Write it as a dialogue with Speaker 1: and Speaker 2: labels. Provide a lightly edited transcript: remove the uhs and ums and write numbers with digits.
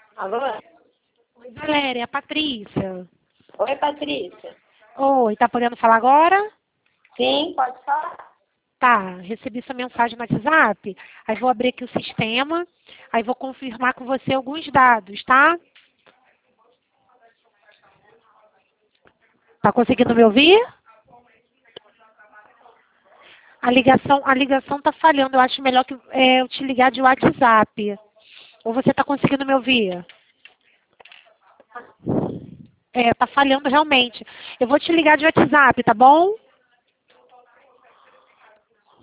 Speaker 1: Alô?
Speaker 2: Oi, Valéria, é a Patrícia.
Speaker 1: Oi, Patrícia.
Speaker 2: Oi, tá podendo falar agora?
Speaker 1: Sim, pode falar.
Speaker 2: Tá, recebi sua mensagem no WhatsApp, aí vou abrir aqui o sistema, aí vou confirmar com você alguns dados, tá? Tá conseguindo me ouvir? A ligação tá falhando, eu acho melhor que eu te ligar de WhatsApp. Ou você tá conseguindo me ouvir? Tá falhando realmente. Eu vou te ligar de WhatsApp, tá bom?